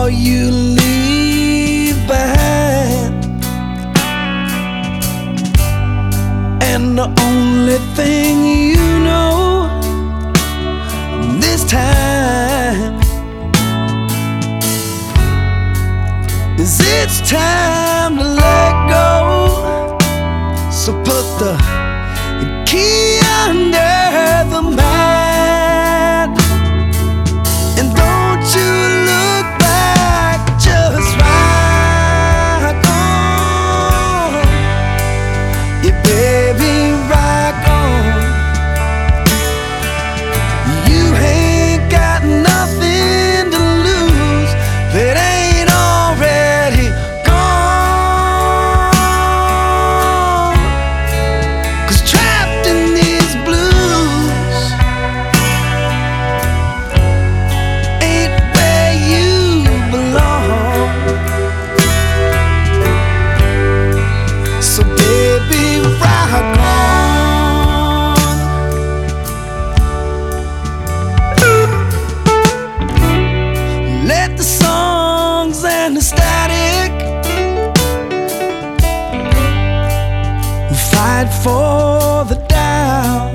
all you leave behind. And the only thing you know this time is it's time to let go. So put the key under the mat, and don't you look back, just rock on. Yeah, baby, rock on. You ain't got nothing to lose that ain't already gone. 'Cause trapped in these blues ain't where you belong. So baby, rock on. Let the songs and the static fight for the down.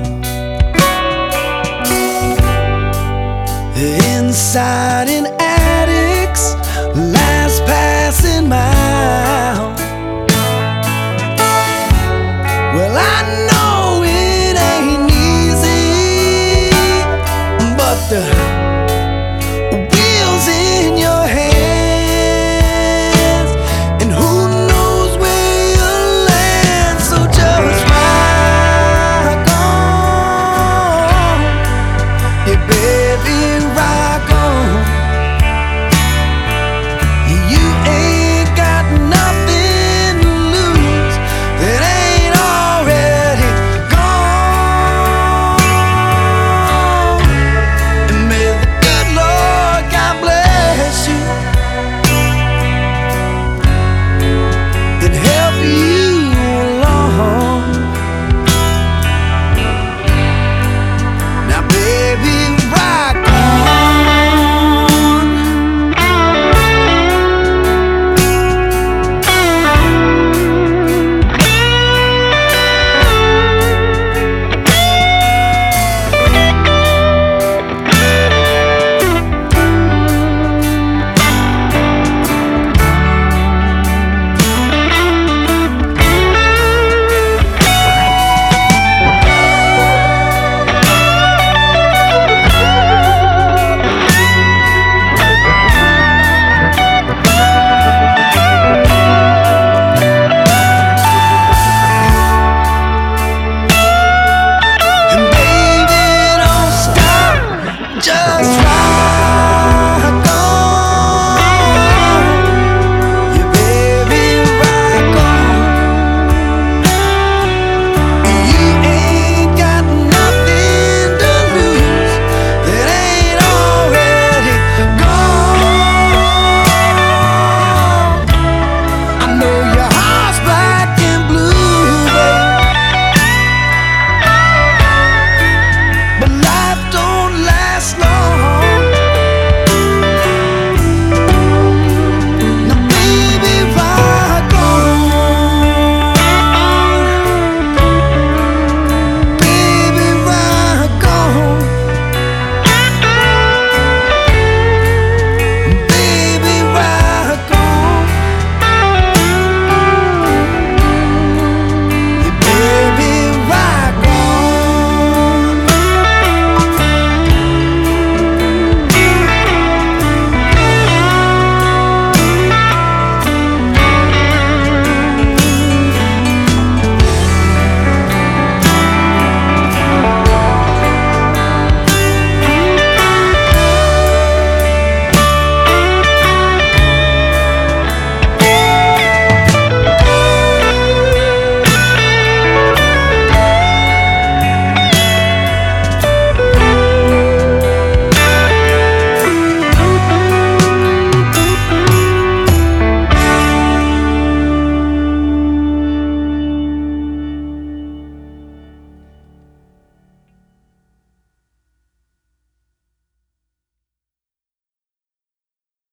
Inside in attics, last passing mile. Well, I know